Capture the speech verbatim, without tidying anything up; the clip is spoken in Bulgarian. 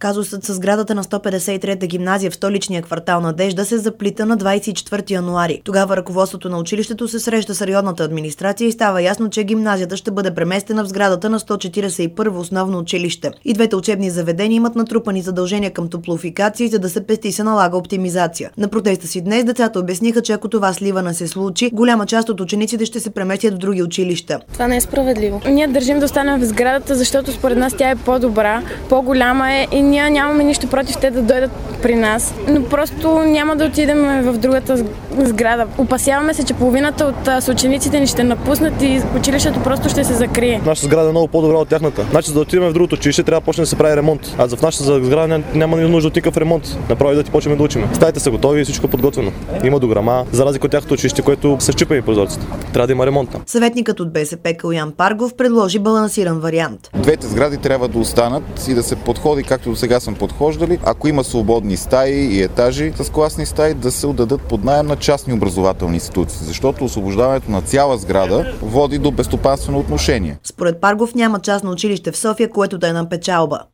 Казусът с сградата на сто петдесет и трета гимназия в столичния квартал Надежда се заплита на двадесет и четвърти януари. Тогава ръководството на училището се среща с районната администрация и става ясно, че гимназията ще бъде преместена в сградата на сто четиридесет и първо основно училище. И двете учебни заведения имат натрупани задължения към топлофикации, за да се пести се налага оптимизация. На протеста си днес децата обясниха, че ако това сливане се случи, голяма част от учениците ще се преместят в други училища. Това не е справедливо. Ние държим да останем в сградата, защото според нас тя е по-добра, по-голяма е и ние нямаме нищо против те да дойдат при нас, но просто няма да отидем в другата сграда. Опасяваме се, че половината от учениците ни ще напуснат и училището просто ще се закрие. Нашата сграда е много по-добра от тяхната. Значи, за да отидем в другото училище, трябва да почне да се прави ремонт. А в нашата сграда няма нужда от никакъв ремонт. Направи да ти почнем да учим. Стаите са готови и всичко е подготвено. Има дограма, за разлика от тяхното училище, което са счупени прозорците. Трябва да има ремонт. Съветникът от БСП Калуян Паргов предложи балансиран вариант. Двете сгради трябва да останат и да се подходи както до сега сме подхождали. Ако има свободни стаи и етажи с класни стаи, да се отдадат под наем на частни образователни институции, защото освобождаването на цяла сграда води до безстопанствено отношение. Според Паргов няма частно училище в София, което да е на печалба.